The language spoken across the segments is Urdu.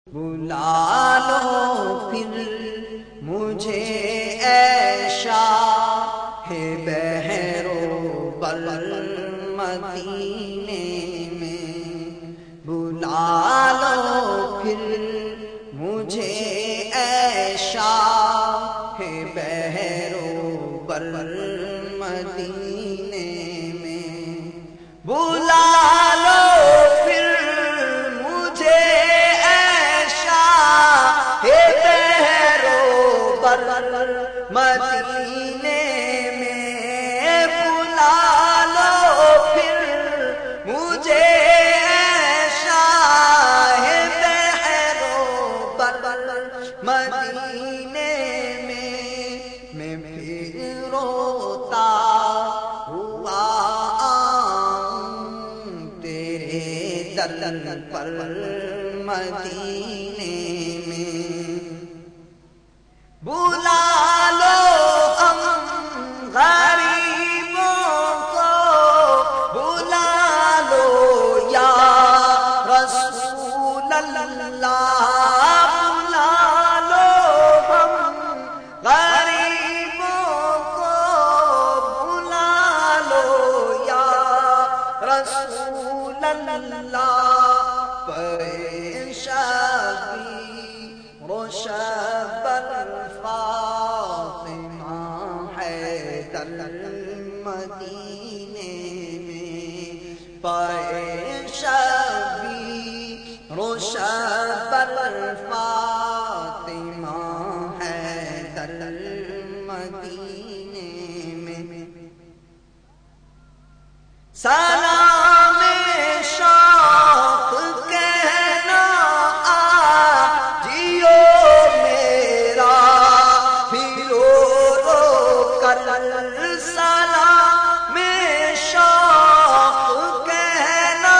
بلا لو پھر مجھے اے شاہ بحر و بر مدینے میں، بلا لو پھر مجھے اے شاہ بحر و بر مدینے میں، بلا لو پھر مجھے اے شاہ بحر و بر مدینے میں، بلا لو پھر مجھے اے شاہ بحر و بر مدینے میں پھر روتا ہوا تیرے در پر مدینے میں، بلا لو ہم غریبوں کو، بلا لو یا رسول اللہ، بلا لو ہم غریبوں کو، بلا لو یا رسول اللہ، شبر فاطمہ حیدر مدینے میں، پائے شبی شبر فاطمہ حیدر مدینے میں، سلام شوق کہنا آجیو میرا پھرو رو کر، سلام شوق کہنا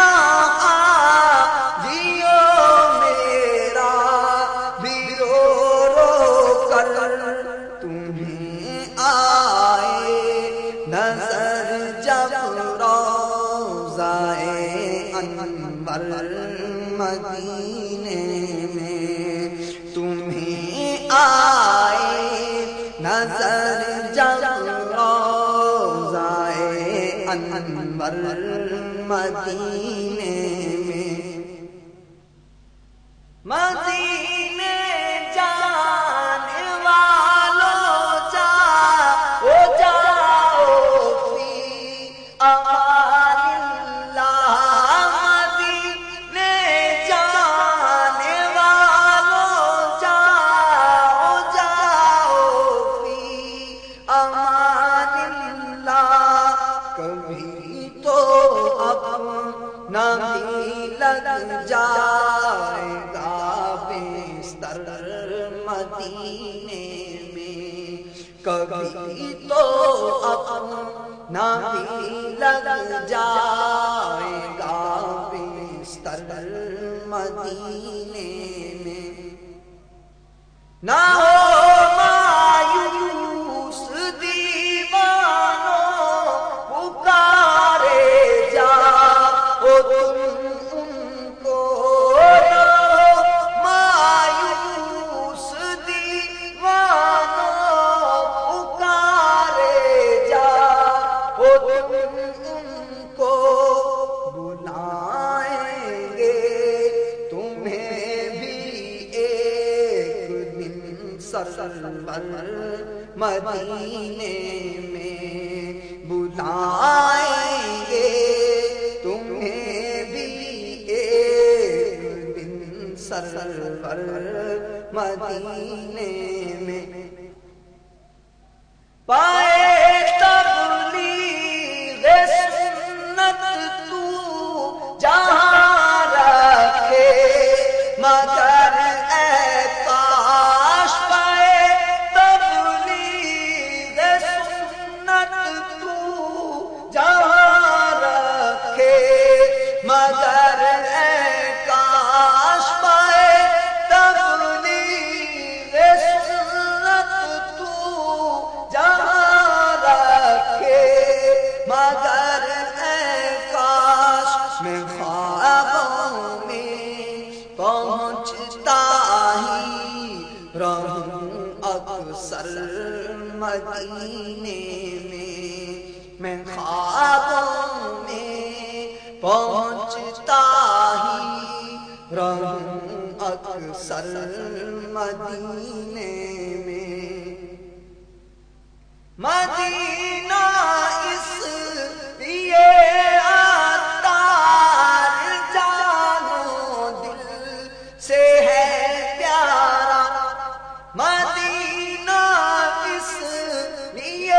آجیو میرا پھرو رو کر، تمہیں آئے نظر جب انور مدینے میں، تمہیں آئے نظر جب روضہ انور مدینے میں، مدینے جانے والوں جاؤ جاؤ فی امان بھی لگ جائے گا بستر مدینے میں، کبھی تو اپنا بھی لگ جائے گا بستر مدینے میں، نہ ہو مایوس دیوانوں پکارے جاؤ تم ان کو، نہ ہو مایوس دیوانوں پکارے جاؤ تم ان کو، بلائیں گے تمہیں بھی ایک دن سرور مدینے میں، بلائیں گے تمہیں بھی ایک دن سرور مدینے میں، پائے تبلیغ سنت تو جہاں رکھے، مگر اے کاش پائے تبلیغ سنت تو جہاں رکھے، مگر اے کاش پائے تبلیغ سنت تو جہاں رکھے، رہوں اکثر مدینے میں خوابوں میں پہنچتا ہی رہوں اکثر مدینے میں مدینہ اس لیے سے ہے پیارا مدینہ اس لیے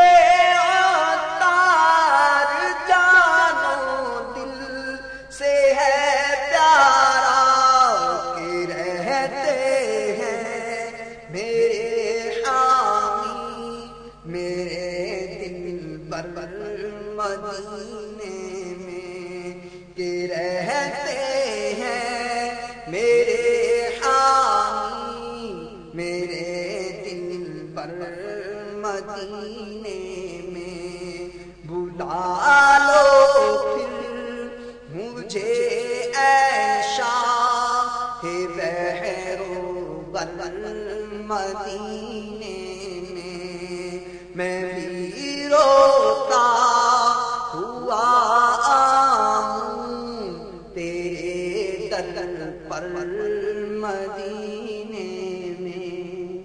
عطار جانو دل سے ہے پیارا کہ رہتے ہیں میرے حامی میرے دل بر مدینے میں کہ رہتے ہیں میرے مدینے میں بلا لو پھر مجھے اے شاہ بحر بر مدینے میں بھی رو